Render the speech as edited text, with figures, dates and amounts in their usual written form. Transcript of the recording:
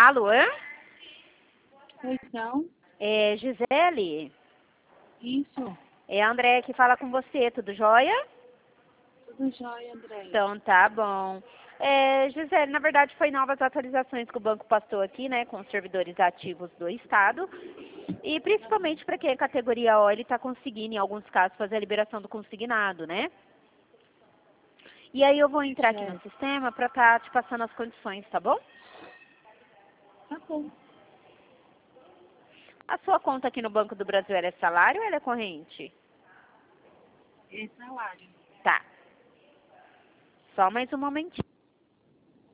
Alô? Pois não? É Gisele? Isso. É a Andréia que fala com você, tudo jóia? Tudo jóia, André. Então tá bom. Gisele, na verdade foi novas atualizações que o banco passou aqui, né, com os servidores ativos do estado. E principalmente para quem é categoria O, ele está conseguindo, em alguns casos, fazer a liberação do consignado, né? E aí eu vou entrar aqui no sistema para estar te passando as condições, tá bom? Tá bom. A sua conta aqui no Banco do Brasil, ela é salário ou ela é corrente? É salário. Tá. Só mais um momentinho.